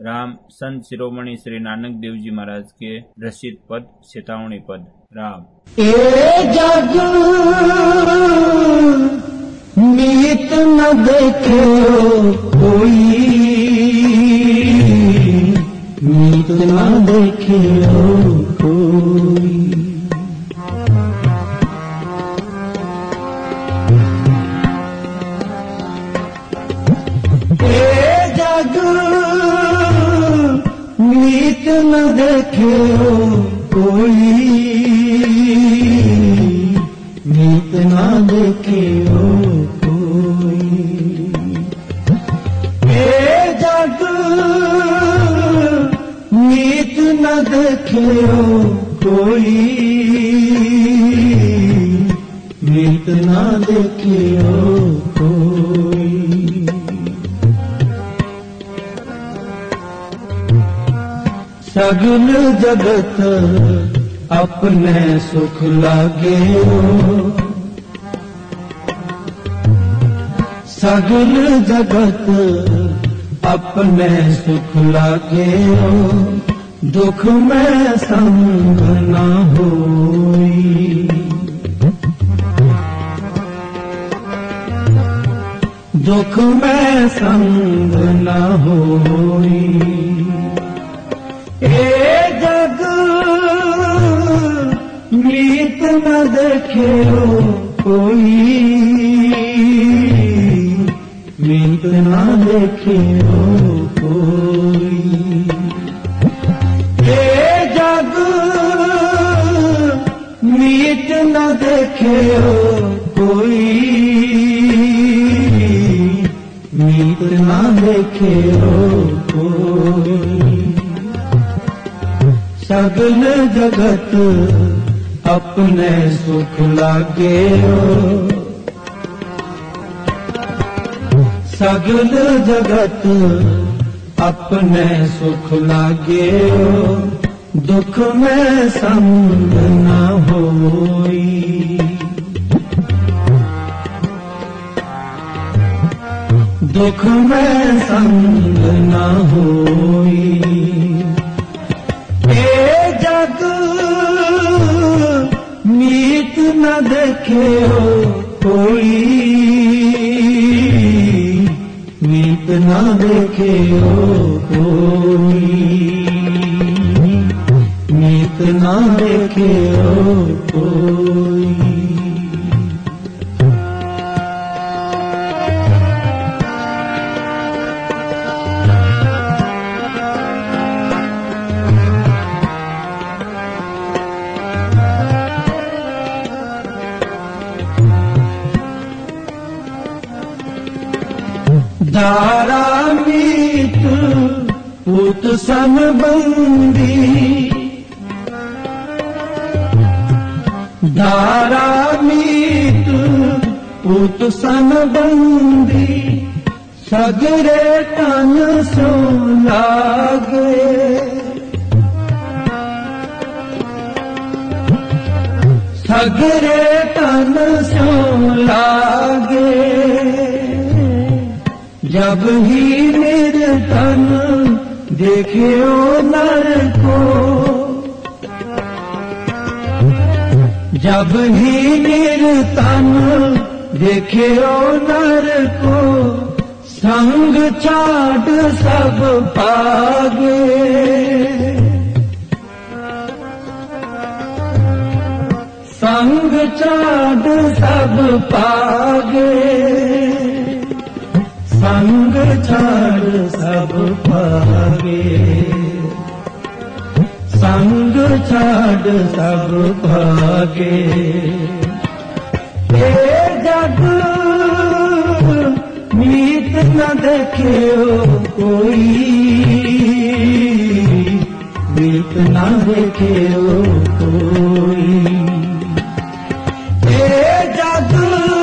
राम संत शिरोमणि श्री नानक देव जी महाराज के रचित पद चेतावनी पद। राम ए जग मीत न देखे कोई, मीत न देखे कोई। मीत न देखे कोई, मीत न देखे कोई। ए जग मीत न देखे कोई, मीत न देखे कोई। सगल जगत अपने सुख लागे, सगल जगत अपने सुख लागे। दुख में संग न होई, दुख में संग न होई। ए जग मीत न देखे कोई, मीत न देखे कोई। ए जग मीत न देखे कोई, मीत न देखे कोई। सगल जगत अपने सुख लागे, सगल जगत अपने सुख लागे। दुख में संग न होई, दुख में संग न होई। ए जग मीत न देखे कोई, मीत न देखे कोई, मीत न देखे कोई। दारा मीत पूत संबंधी, दारा मीत पूत संबंधी। सगरे तन सो लागे, सगरे तन सो लागे। जब ही निर्धन देखे ओ नर को, जब ही निर्धन देखे ओ नर को। संग छाड़ सब पागे, संग छाड़ सब पागे। संग छाड़ सब भागे, संग छाड़ सब भागे। ए जग मीत न देखे कोई, मीत न देखे कोई। ए जग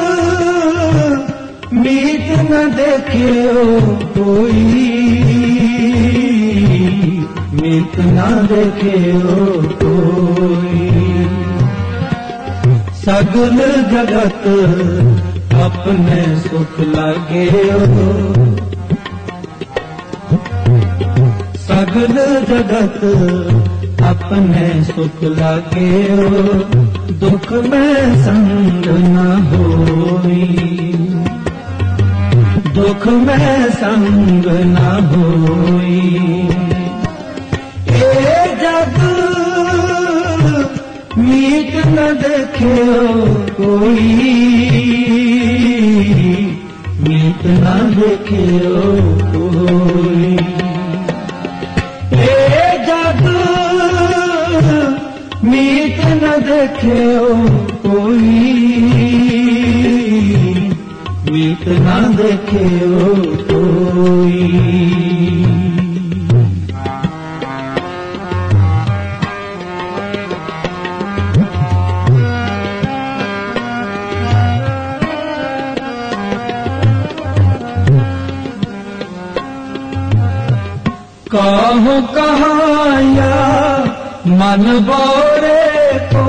मीत न देखे कोई, मीत न देखे कोई। सगल जगत अपने सुख लागे, सगल जगत अपने सुख लागे दुख में संग न होई दुख में संग न होई ए जग मीत न देखे कोई मीत न देखे कोई ए जग मीत न देखे कोई मीत न देखे कोई कहो कहाया मन बोरे को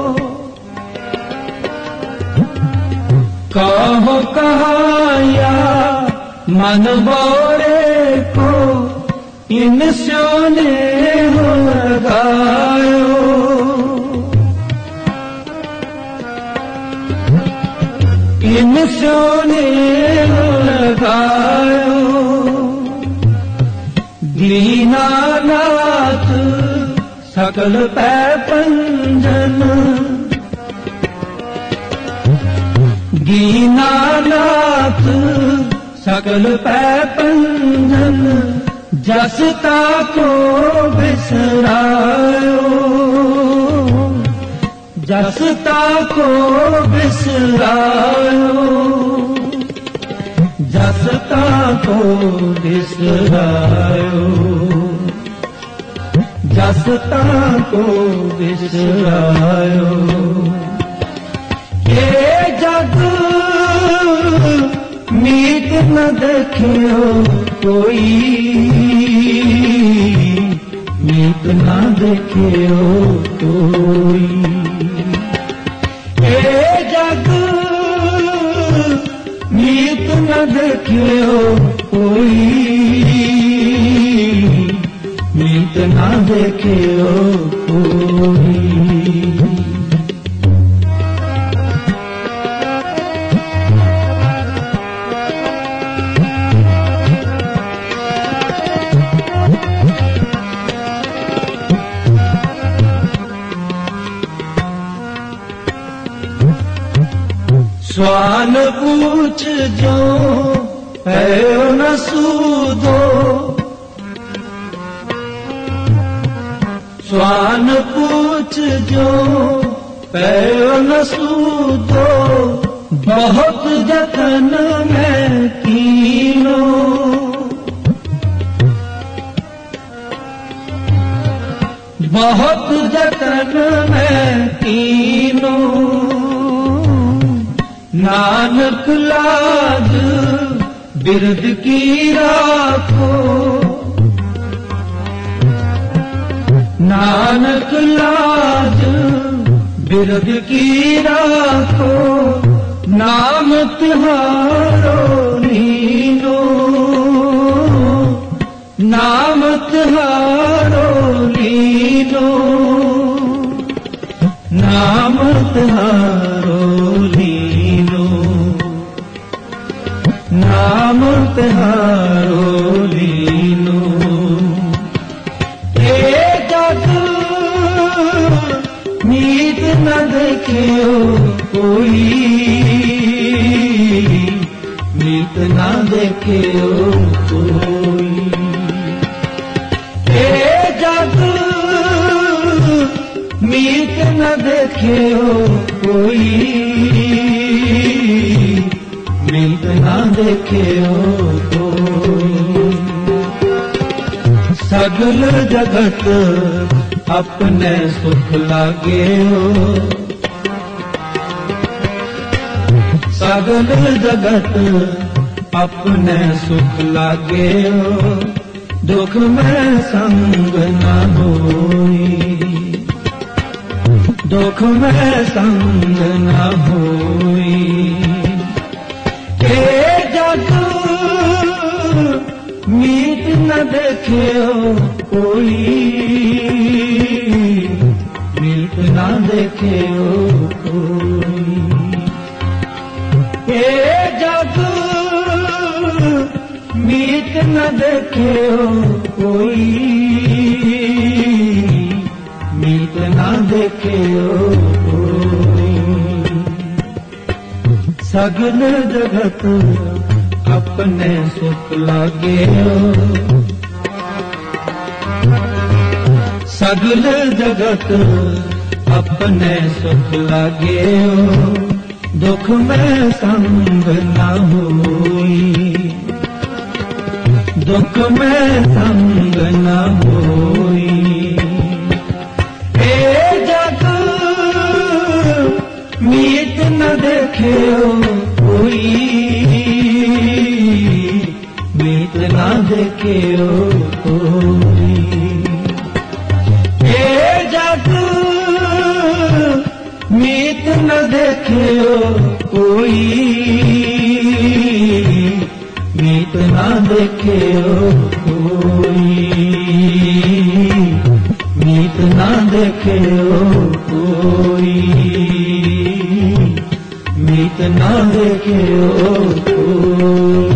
कहो कहाया मन बोरे को इन सोने हो लगायो इन सोने हो लगायो दीनानाथ सकल पै पंजन दीनानाथ सकल पै पंजन जसता को बिसरायो जसता को बिसरायो जसता को बिसरायो जसता को बिसरायो ये जग मीत न देखियो कोई मीत न देखियो कोई ये जग मीत न देखियो कोई मीत न देखियो कोई स्वान पूछ जो है न सूदो स्वान पूछ जो है न सूदो बहुत जतन में कीनो बहुत जतन में कीनो नानक लाज बिरद की राखो नानक लाज बिरद की राखो नाम तिहारो लीनो नाम तिहारो लीनो नाम तिहारो लीनो नाम तिहारो लीनो ए जग मीत न देखियो कोई मीत न देखियो कोई ए जग मीत न देखियो कोई मीत न देखियो कोई सगल जगत अपने सुख लागे सगल जगत अपने सुख लागे दुख में संग न होई दुख में संग न होई के जग मीत न देखे कोई, मीत न देखे कोई। हे जग मीत न देखे कोई, मीत न देखे कोई। सगल जगत अपने सुख लागे, सगल जगत अपने सुख लागे। दुख में संग न होई, दुख में संग न होई। हे जग मीत न देखे कोई, मीत न देखे कोई। हे जग मीत न देखे कोई, मीत न देखे कोई, मीत न देखे कोई, मीत न देखे कोई।